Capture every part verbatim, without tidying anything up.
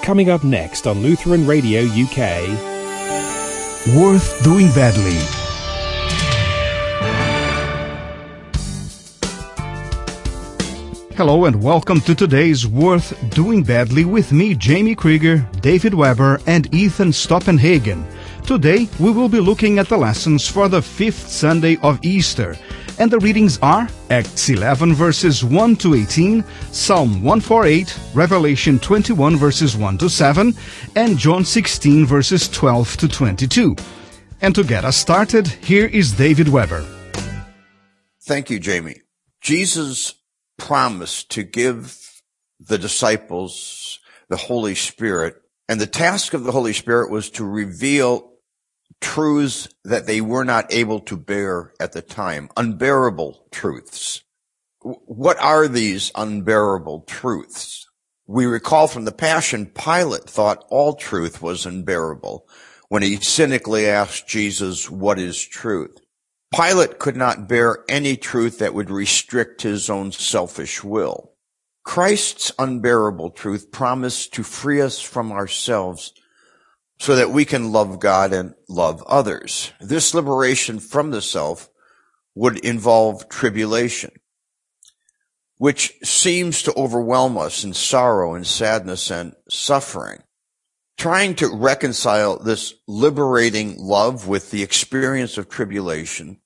Coming up next on Lutheran Radio U K. Worth Doing Badly. Hello and welcome to today's Worth Doing Badly with me, Jamie Krieger, David Weber, and Ethan Stoppenhagen. Today we will be looking at the lessons for the fifth Sunday of Easter. And the readings are Acts eleven verses one to eighteen, Psalm one forty-eight, Revelation twenty-one verses one to seven, and John sixteen verses twelve to twenty-two. And to get us started, here is David Weber. Thank you, Jamie. Jesus promised to give the disciples the Holy Spirit, and the task of the Holy Spirit was to reveal truths that they were not able to bear at the time, unbearable truths. What are these unbearable truths? We recall from the Passion, Pilate thought all truth was unbearable when he cynically asked Jesus, "What is truth?" Pilate could not bear any truth that would restrict his own selfish will. Christ's unbearable truth promised to free us from ourselves so that we can love God and love others. This liberation from the self would involve tribulation, which seems to overwhelm us in sorrow and sadness and suffering. Trying to reconcile this liberating love with the experience of tribulation,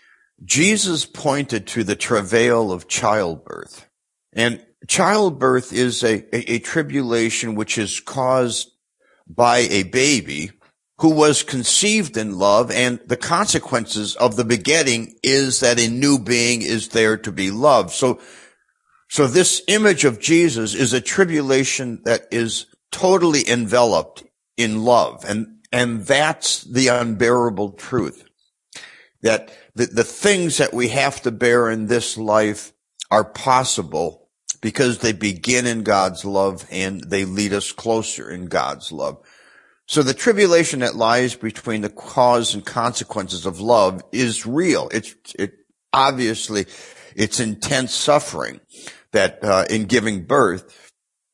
Jesus pointed to the travail of childbirth. And childbirth is a, a, a tribulation which is caused by a baby who was conceived in love, and the consequences of the begetting is that a new being is there to be loved. So, so this image of Jesus is a tribulation that is totally enveloped in love. And, and that's the unbearable truth. That the, the things that we have to bear in this life are possible because they begin in God's love and they lead us closer in God's love. So the tribulation that lies between the cause and consequences of love is real. It's, it, obviously, it's intense suffering that, uh, in giving birth.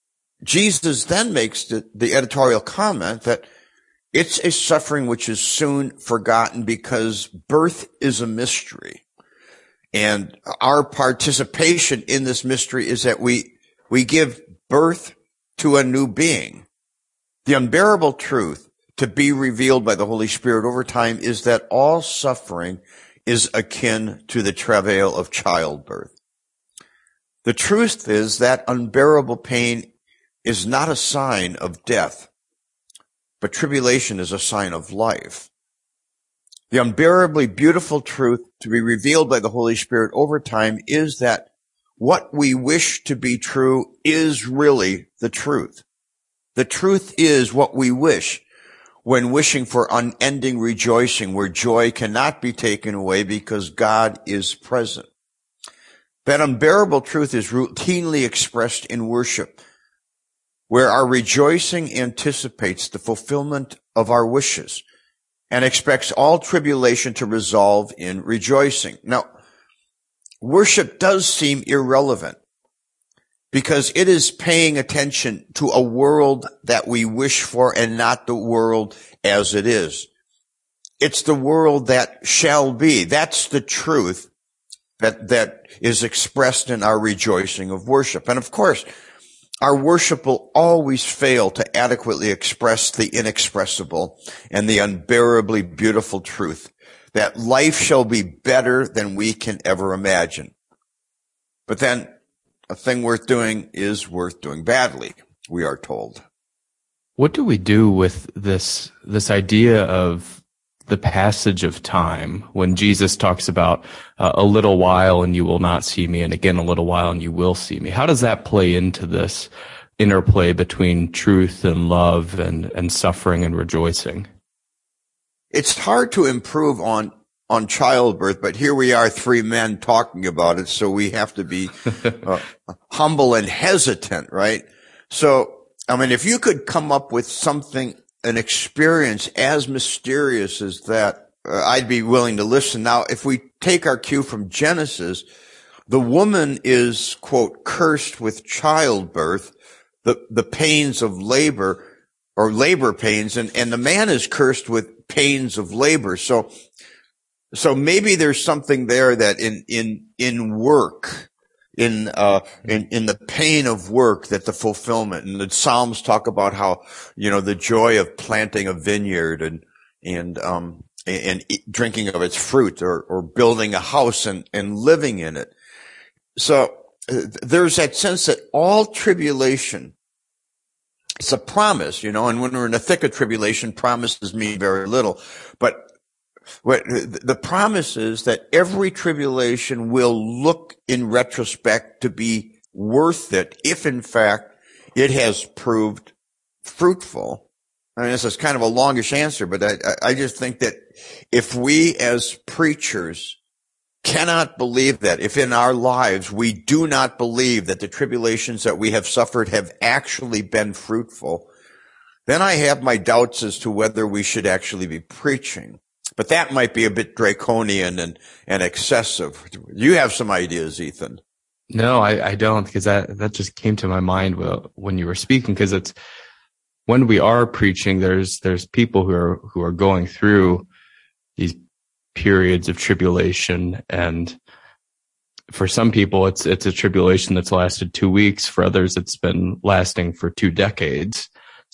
Jesus then makes the, the editorial comment that it's a suffering which is soon forgotten because birth is a mystery. And our participation in this mystery is that we, we give birth to a new being. The unbearable truth to be revealed by the Holy Spirit over time is that all suffering is akin to the travail of childbirth. The truth is that unbearable pain is not a sign of death, but tribulation is a sign of life. The unbearably beautiful truth to be revealed by the Holy Spirit over time is that what we wish to be true is really the truth. The truth is what we wish when wishing for unending rejoicing where joy cannot be taken away because God is present. That unbearable truth is routinely expressed in worship, where our rejoicing anticipates the fulfillment of our wishes and expects all tribulation to resolve in rejoicing. Now, worship does seem irrelevant because it is paying attention to a world that we wish for and not the world as it is. It's the world that shall be. That's the truth that, that is expressed in our rejoicing of worship. And of course, our worship will always fail to adequately express the inexpressible and the unbearably beautiful truth that life shall be better than we can ever imagine. But then a thing worth doing is worth doing badly, we are told. What do we do with this, this idea of the passage of time when Jesus talks about uh, a little while and you will not see me, and again a little while and you will see me? How does that play into this interplay between truth and love and, and suffering and rejoicing? It's hard to improve on, on childbirth, but here we are, three men talking about it, so we have to be uh, humble and hesitant, right? So, I mean, if you could come up with something, an experience as mysterious as that, uh, I'd be willing to listen. Now, if we take our cue from Genesis, the woman is, quote, cursed with childbirth the, the pains of labor or labor pains, and, and the man is cursed with pains of labor. So, so maybe there's something there that in, in, in work, in, uh, in, in the pain of work, that the fulfillment, and the Psalms talk about how, you know, the joy of planting a vineyard and, and, um, and drinking of its fruit, or, or building a house and, and living in it. So uh, there's that sense that all tribulation, it's a promise, you know, and when we're in the thick of tribulation, promises mean very little. But what the promise is that every tribulation will look in retrospect to be worth it if in fact it has proved fruitful. I mean, this is kind of a longish answer, but I, I just think that if we as preachers cannot believe that, if in our lives we do not believe that the tribulations that we have suffered have actually been fruitful, then I have my doubts as to whether we should actually be preaching. But that might be a bit draconian and, and excessive. You have some ideas, Ethan. No, I, I don't, because that, that just came to my mind when you were speaking, because it's, when we are preaching, there's, there's people who are, who are going through these periods of tribulation. And for some people, it's, it's a tribulation that's lasted two weeks. For others, it's been lasting for two decades.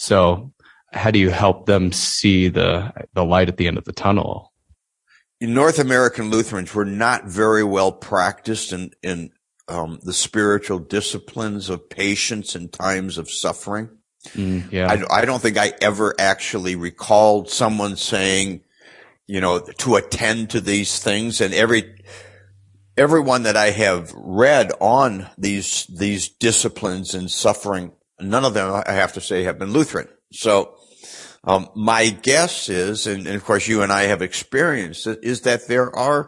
So how do you help them see the, the light at the end of the tunnel? North American Lutherans were not very well practiced in, in, um, the spiritual disciplines of patience in times of suffering. Mm, yeah. I, I don't think I ever actually recalled someone saying, you know, to attend to these things. And every, everyone that I have read on these, these disciplines in suffering, none of them, I have to say, have been Lutheran. So, um, my guess is, and, and of course you and I have experienced it, is that there are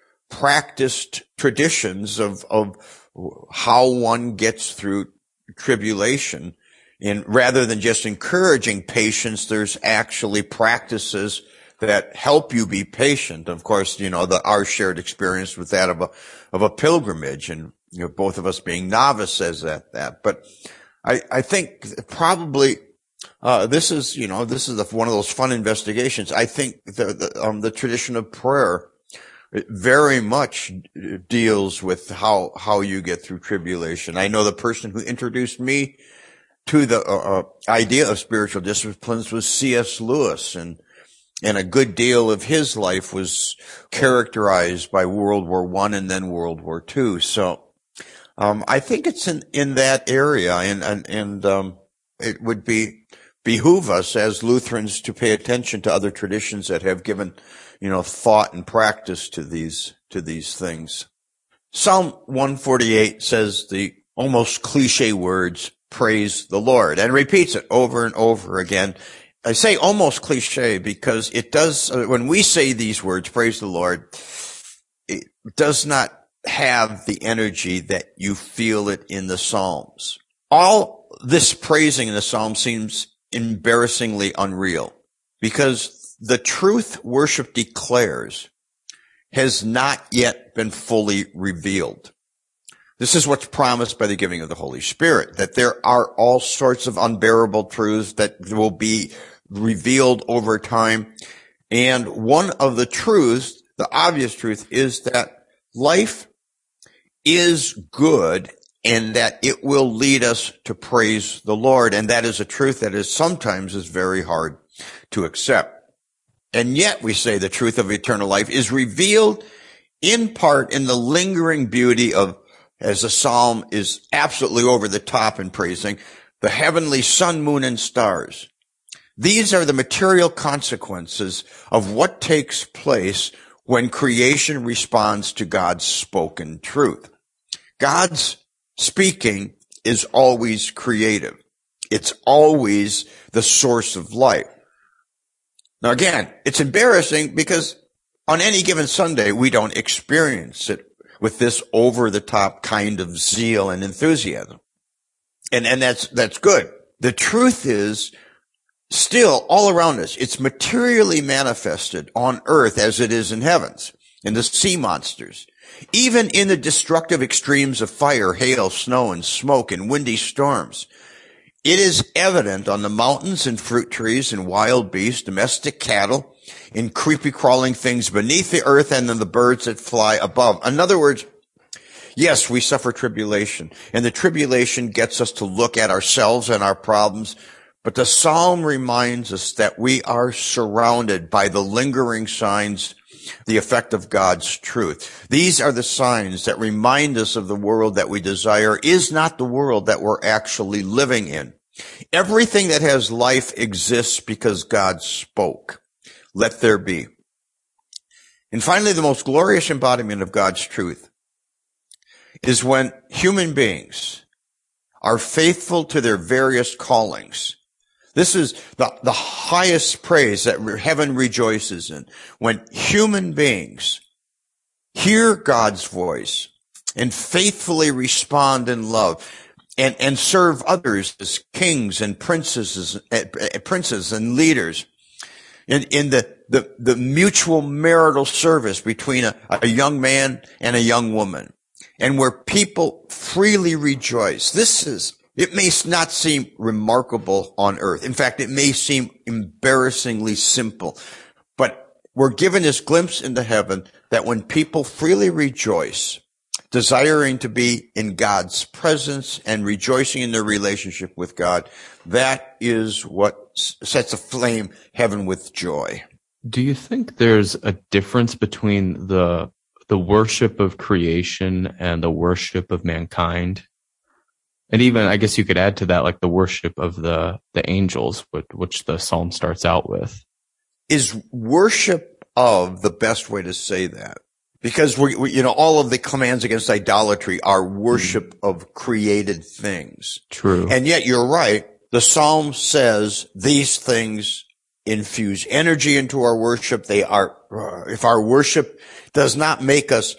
practiced traditions of, of how one gets through tribulation. And rather than just encouraging patience, there's actually practices that help you be patient. Of course, you know, the, our shared experience with that of a, of a pilgrimage, and, you know, both of us being novices at that. But I, I think probably, uh, this is, you know, this is the, one of those fun investigations. I think the, the, um, the tradition of prayer very much deals with how, how you get through tribulation. I know the person who introduced me to the uh, idea of spiritual disciplines was C S Lewis, and and a good deal of his life was characterized by World War One and then World War Two. So um, I think it's in in that area, and and and um, it would be behoove us as Lutherans to pay attention to other traditions that have given, you know, thought and practice to these to these things. Psalm one forty-eight says the almost cliche words, "Praise the Lord," and repeats it over and over again. I say almost cliche because it does, when we say these words, praise the Lord, it does not have the energy that you feel it in the Psalms. All this praising in the Psalms seems embarrassingly unreal, because the truth worship declares has not yet been fully revealed. This is what's promised by the giving of the Holy Spirit, that there are all sorts of unbearable truths that will be revealed over time. And one of the truths, the obvious truth, is that life is good and that it will lead us to praise the Lord. And that is a truth that is sometimes is very hard to accept. And yet we say the truth of eternal life is revealed in part in the lingering beauty of, as the psalm is absolutely over the top in praising, the heavenly sun, moon, and stars. These are the material consequences of what takes place when creation responds to God's spoken truth. God's speaking is always creative. It's always the source of life. Now again, it's embarrassing because on any given Sunday, we don't experience it with this over-the-top kind of zeal and enthusiasm. And, and that's, that's good. The truth is, still all around us, it's materially manifested on earth as it is in heavens, in the sea monsters, even in the destructive extremes of fire, hail, snow, and smoke, and windy storms. It is evident on the mountains and fruit trees and wild beasts, domestic cattle, in creepy crawling things beneath the earth, and in the birds that fly above. In other words, yes, we suffer tribulation, and the tribulation gets us to look at ourselves and our problems, but the Psalm reminds us that we are surrounded by the lingering signs, the effect of God's truth. These are the signs that remind us of the world that we desire is not the world that we're actually living in. Everything that has life exists because God spoke. Let there be. And finally, the most glorious embodiment of God's truth is when human beings are faithful to their various callings. This is the, the highest praise that heaven rejoices in. When human beings hear God's voice and faithfully respond in love and, and serve others as kings and princesses, uh, princes and leaders in, in the, the, the mutual marital service between a, a young man and a young woman, and where people freely rejoice. This is It may not seem remarkable on earth. In fact, it may seem embarrassingly simple. But we're given this glimpse into heaven that when people freely rejoice, desiring to be in God's presence and rejoicing in their relationship with God, that is what sets aflame heaven with joy. Do you think there's a difference between the the worship of creation and the worship of mankind? And even, I guess you could add to that, like the worship of the, the angels, which, which the psalm starts out with. Is worship of the best way to say that? Because we, we you know, all of the commands against idolatry are worship mm. of created things. True. And yet you're right. The psalm says these things infuse energy into our worship. They are, if our worship does not make us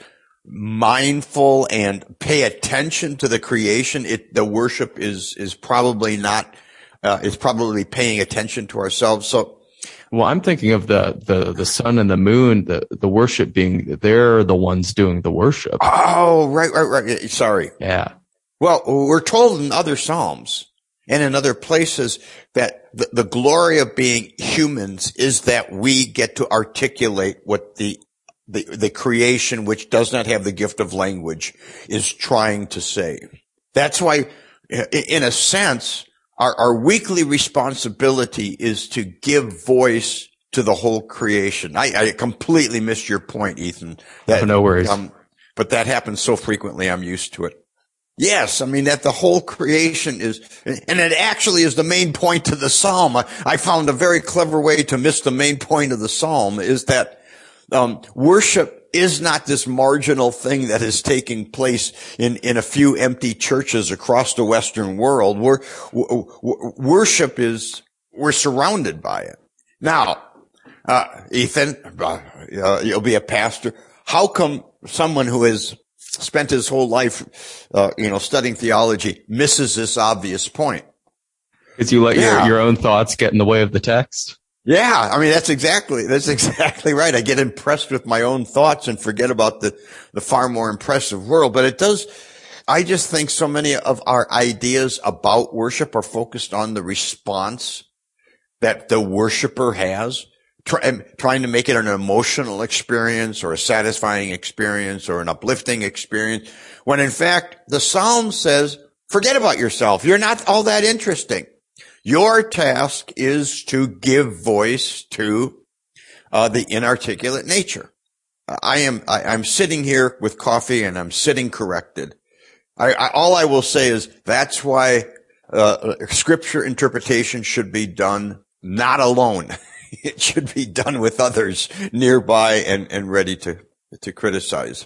mindful and pay attention to the creation, it, the worship is, is probably not, uh, is probably paying attention to ourselves. So, well, I'm thinking of the, the, the sun and the moon, the, the worship being, they're the ones doing the worship. Oh, right, right, right. Sorry. Yeah. Well, we're told in other Psalms and in other places that the, the glory of being humans is that we get to articulate what the The, the creation, which does not have the gift of language, is trying to say. That's why, in a sense, our, our weekly responsibility is to give voice to the whole creation. I, I completely missed your point, Ethan. That, oh, no worries. Um, but that happens so frequently, I'm used to it. Yes, I mean that the whole creation is, and it actually is the main point of the psalm. I, I found a very clever way to miss the main point of the psalm is that Um, worship is not this marginal thing that is taking place in, in a few empty churches across the Western world. We're, w- w- worship is, we're surrounded by it. Now, uh, Ethan, uh, you'll be a pastor. How come someone who has spent his whole life, uh, you know, studying theology misses this obvious point? Because you let yeah. your, your own thoughts get in the way of the text? Yeah, I mean, that's exactly, that's exactly right. I get impressed with my own thoughts and forget about the, the far more impressive world. But it does, I just think so many of our ideas about worship are focused on the response that the worshiper has, try, trying to make it an emotional experience or a satisfying experience or an uplifting experience. When in fact, the Psalm says, forget about yourself. You're not all that interesting. Your task is to give voice to uh, the inarticulate nature. I am I, I'm sitting here with coffee and I'm sitting corrected. I, I, all I will say is that's why uh, scripture interpretation should be done not alone. It should be done with others nearby and, and ready to to criticize.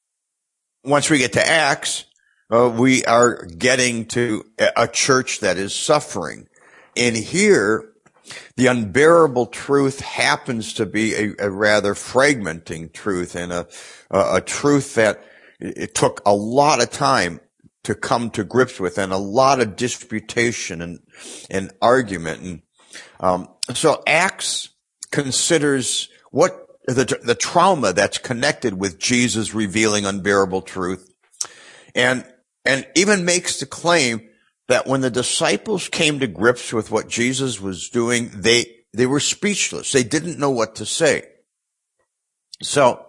Once we get to Acts, uh, we are getting to a church that is suffering. And here, the unbearable truth happens to be a, a rather fragmenting truth and a, a, a truth that it took a lot of time to come to grips with and a lot of disputation and, and argument. And, um, so Acts considers what the, the trauma that's connected with Jesus revealing unbearable truth and, and even makes the claim that when the disciples came to grips with what Jesus was doing, they, they were speechless. They didn't know what to say. So,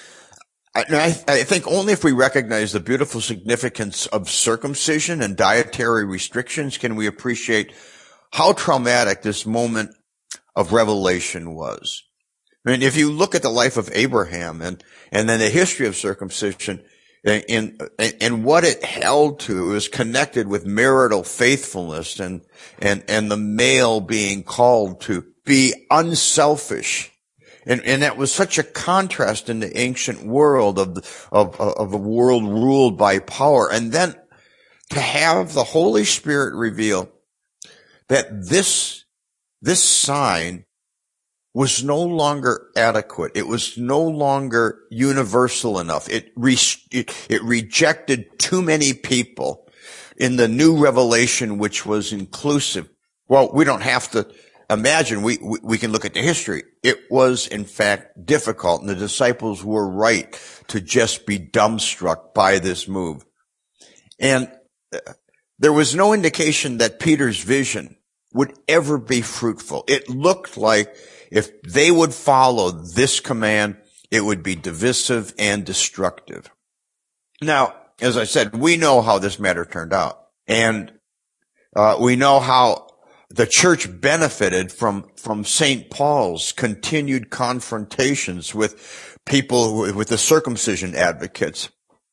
I, I think only if we recognize the beautiful significance of circumcision and dietary restrictions can we appreciate how traumatic this moment of revelation was. I mean, if you look at the life of Abraham and, and then the history of circumcision and, and, and what it held to is connected with marital faithfulness and, and, and the male being called to be unselfish. And, and that was such a contrast in the ancient world of, the, of, of a world ruled by power. And then to have the Holy Spirit reveal that this, this sign was no longer adequate. It was no longer universal enough. It, re, it, it rejected too many people in the new revelation, which was inclusive. Well, we don't have to imagine, we, we, we can look at the history. It was, in fact, difficult, and the disciples were right to just be dumbstruck by this move. And there was no indication that Peter's vision would ever be fruitful. It looked like if they would follow this command, it would be divisive and destructive. Now, as I said, we know how this matter turned out. And uh, we know how the church benefited from, from Saint Paul's continued confrontations with people, who, with the circumcision advocates.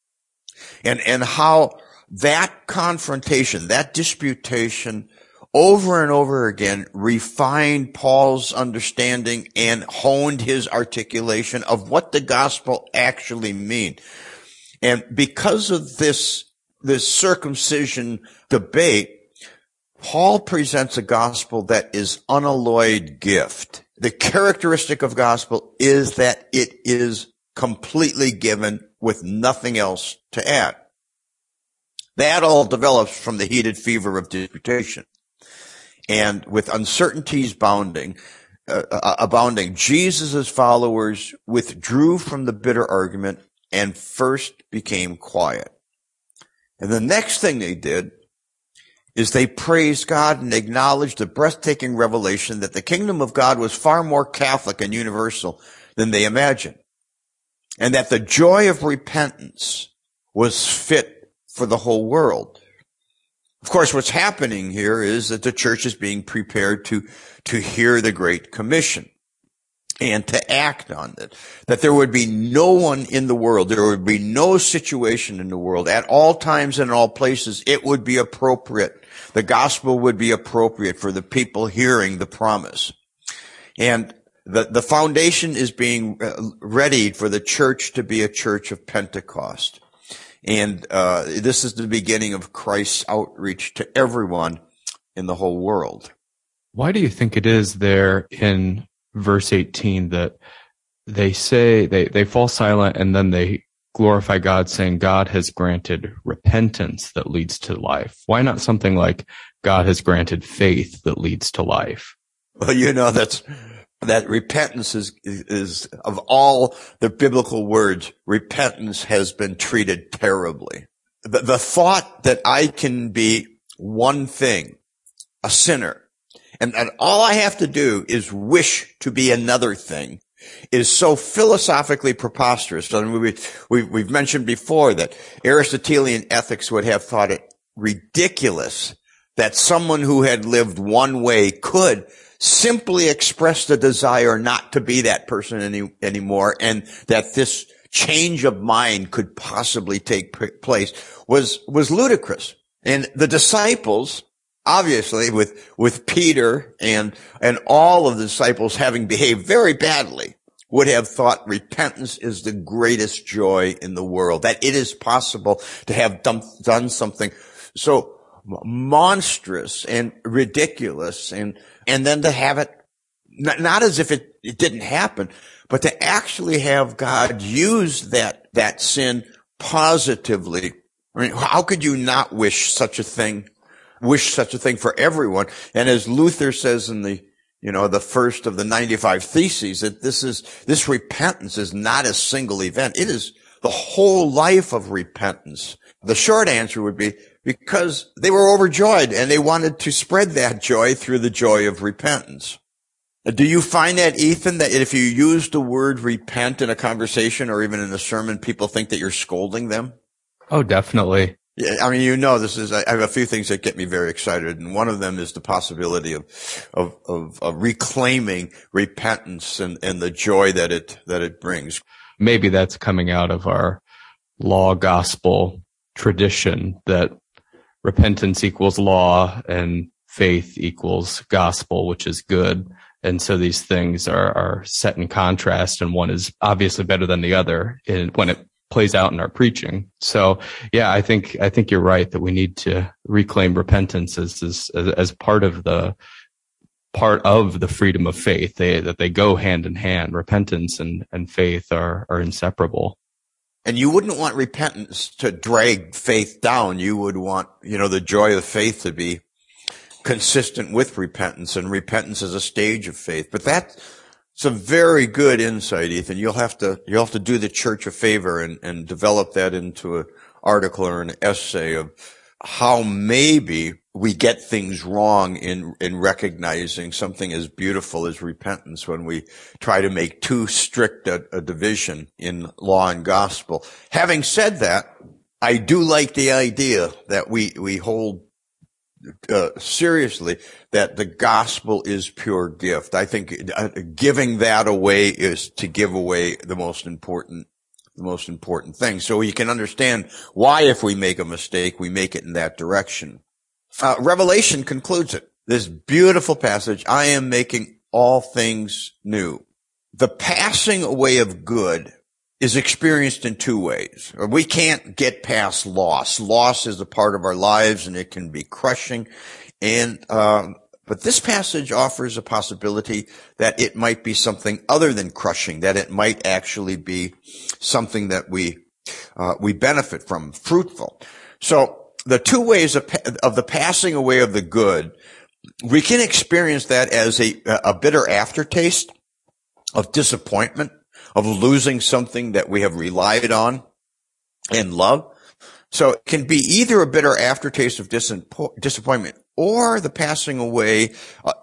And, and how that confrontation, that disputation, over and over again refined Paul's understanding and honed his articulation of what the gospel actually means. And because of this, this circumcision debate, Paul presents a gospel that is unalloyed gift. The characteristic of gospel is that it is completely given with nothing else to add. That all develops from the heated fever of disputation. And with uncertainties bounding, uh, abounding, Jesus' followers withdrew from the bitter argument and first became quiet. And the next thing they did is they praised God and acknowledged the breathtaking revelation that the kingdom of God was far more Catholic and universal than they imagined, and that the joy of repentance was fit for the whole world. Of course, what's happening here is that the church is being prepared to, to hear the Great Commission and to act on it. That there would be no one in the world, there would be no situation in the world, at all times and in all places, it would be appropriate. The gospel would be appropriate for the people hearing the promise. And the, the foundation is being readied for the church to be a church of Pentecost. And uh this is the beginning of Christ's outreach to everyone in the whole world. Why do you think it is there in verse eighteen that they say, they, they fall silent and then they glorify God, saying God has granted repentance that leads to life? Why not something like God has granted faith that leads to life? Well, you know, that's that repentance is, is, of all the biblical words, repentance has been treated terribly. The, the thought that I can be one thing, a sinner, and, and all I have to do is wish to be another thing, is so philosophically preposterous. I mean, we, we, we've mentioned before that Aristotelian ethics would have thought it ridiculous that someone who had lived one way could simply express the desire not to be that person any, anymore, and that this change of mind could possibly take place was, was ludicrous. And the disciples, obviously, with, with Peter and, and all of the disciples having behaved very badly, would have thought repentance is the greatest joy in the world, that it is possible to have done, done something so monstrous and ridiculous, and and then to have it not, not as if it, it didn't happen, but to actually have God use that that sin positively. I mean, how could you not wish such a thing, wish such a thing for everyone? And as Luther says in the, you know, the first of the ninety-five Theses, that this is, this repentance is not a single event. It is the whole life of repentance. The short answer would be because they were overjoyed and they wanted to spread that joy through the joy of repentance. Do you find that, Ethan, that if you use the word repent in a conversation or even in a sermon, people think that you're scolding them? Oh, definitely. Yeah, I mean, you know, this is, I have a few things that get me very excited, and one of them is the possibility of, of, of, of reclaiming repentance and, and the joy that it, that it brings. Maybe that's coming out of our law gospel tradition, that repentance equals law and faith equals gospel, which is good. And so these things are, are set in contrast, and one is obviously better than the other in, when it plays out in our preaching. So yeah, I think, I think you're right that we need to reclaim repentance as, as, as part of the, part of the freedom of faith. They, that they go hand in hand. Repentance and, and faith are, are inseparable. And you wouldn't want repentance to drag faith down. You would want, you know, the joy of faith to be consistent with repentance, and repentance is a stage of faith. But that's a very good insight, Ethan. You'll have to, you'll have to do the church a favor and, and develop that into an article or an essay of how maybe we get things wrong in, in recognizing something as beautiful as repentance when we try to make too strict a, a division in law and gospel. Having said that, I do like the idea that we, we hold Uh, seriously, that the gospel is pure gift. I think uh, giving that away is to give away the most important, the most important thing. So you can understand why, if we make a mistake, we make it in that direction. Uh, Revelation concludes it. This beautiful passage, I am making all things new. The passing away of good is experienced in two ways. We can't get past loss. Loss is a part of our lives, and it can be crushing. And, um, but this passage offers a possibility that it might be something other than crushing, that it might actually be something that we, uh, we benefit from, fruitful. So the two ways of, of the passing away of the good, we can experience that as a, a bitter aftertaste of disappointment, of losing something that we have relied on and love. So it can be either a bitter aftertaste of disappointment or the passing away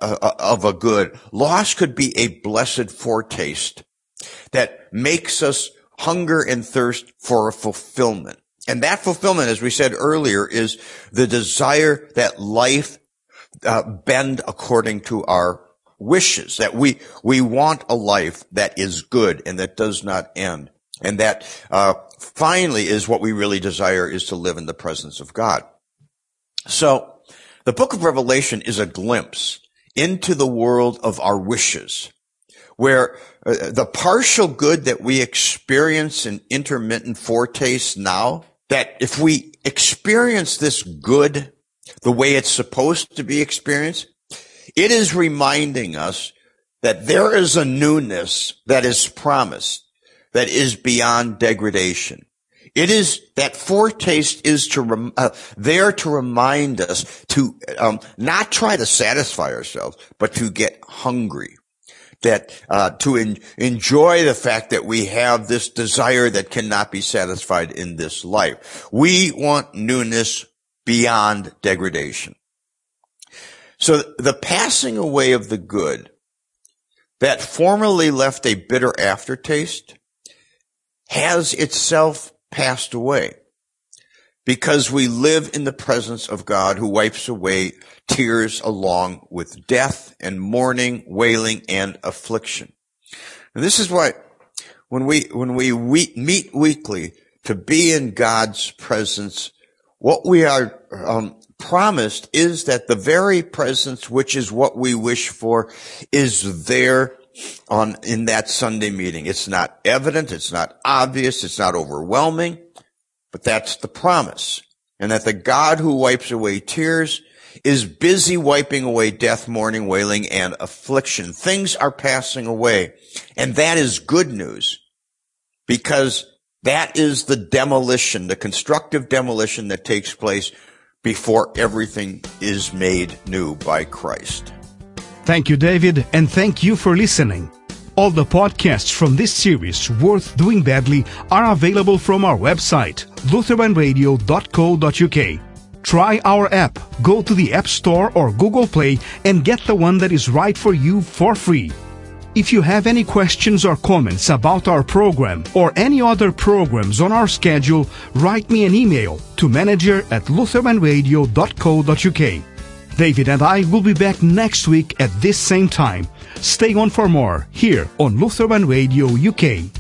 of a good. Loss could be a blessed foretaste that makes us hunger and thirst for a fulfillment. And that fulfillment, as we said earlier, is the desire that life uh, bend according to our wishes, that we, we want a life that is good and that does not end. And that, uh, finally is what we really desire, is to live in the presence of God. So the book of Revelation is a glimpse into the world of our wishes, where uh, the partial good that we experience in intermittent foretaste now, that if we experience this good the way it's supposed to be experienced, it is reminding us that there is a newness that is promised, that is beyond degradation. It is, that foretaste is to rem, uh, there to remind us to um, not try to satisfy ourselves, but to get hungry. That uh, to en- enjoy the fact that we have this desire that cannot be satisfied in this life. We want newness beyond degradation. So the passing away of the good that formerly left a bitter aftertaste has itself passed away, because we live in the presence of God, who wipes away tears along with death and mourning, wailing, and affliction. And this is why when we, when we, we meet weekly to be in God's presence, what we are um, promised is that the very presence, which is what we wish for, is there on in that Sunday meeting. It's not evident, it's not obvious, it's not overwhelming, but that's the promise. And that the God who wipes away tears is busy wiping away death, mourning, wailing, and affliction. Things are passing away. And that is good news, because that is the demolition, the constructive demolition that takes place before everything is made new by Christ. Thank you, David, and thank you for listening. All the podcasts from this series, Worth Doing Badly, are available from our website, lutheran radio dot co dot u k. Try our app. Go to the App Store or Google Play and get the one that is right for you for free. If you have any questions or comments about our program or any other programs on our schedule, write me an email to manager at lutheran radio dot co dot u k. David and I will be back next week at this same time. Stay on for more here on Lutheran Radio U K.